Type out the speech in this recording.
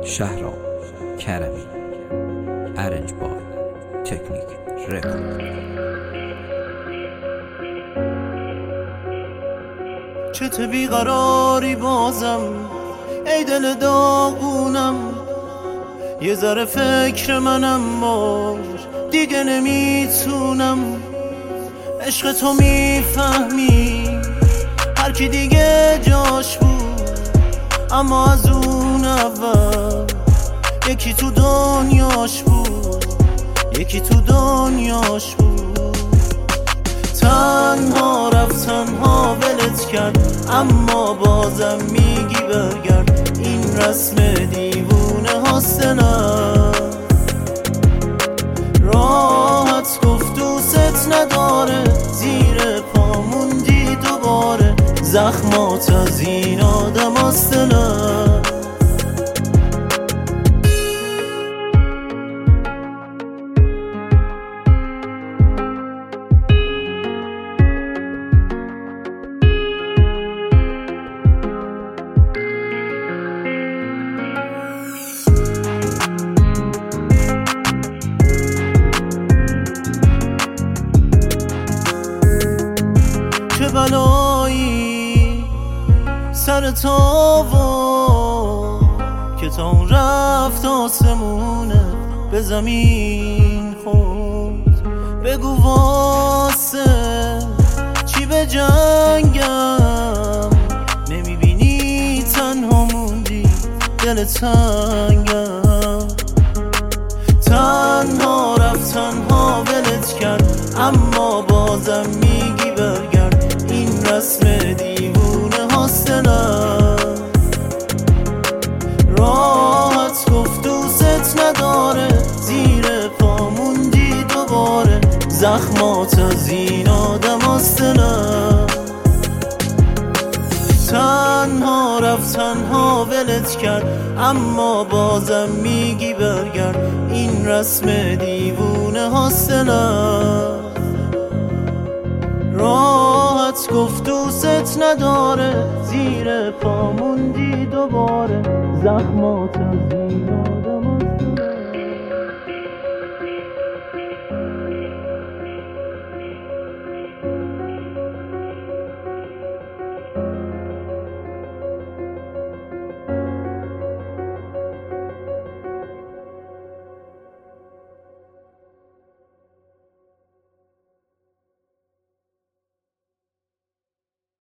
شهرام کرمی ارنج بای تکنیک رکورد. چه بیقراری بازم ای دل داغونم، یه ذره فکر منم باش دیگه نمیتونم. عشق تو میفهمی هر کی دیگه جاش بود، اما از اون اول یکی تو دنیاش بود، یکی تو دنیاش بود. تنها رفت تنها ولت کرد، اما بازم میگی برگرد. این رسم دیوونه هاست نه، راحت گفت دوست نداره، زیر پا موندی دوباره. زخمات از این آدم هاست نه. چه بلایی سر تو که تا اون رفت آسمونه به زمین خورد. بگو واسه چی به جنگم، نمیبینی تنها موندی دل تنگم. تنها رفت تنها ولت کرد، اما بازم میگی برگرد. این رسم دیوونه هاست نه، راحت گفت دوست نداره، زیر پا موندی دوباره. زخمات از این آدم هاست نه. تنها رفت تنها ولت کرد، اما بازم میگی برگرد. این رسم دیوونه هاست نه، راحت گفت دوست نداره، زیر پا موندی دوباره. زخمات از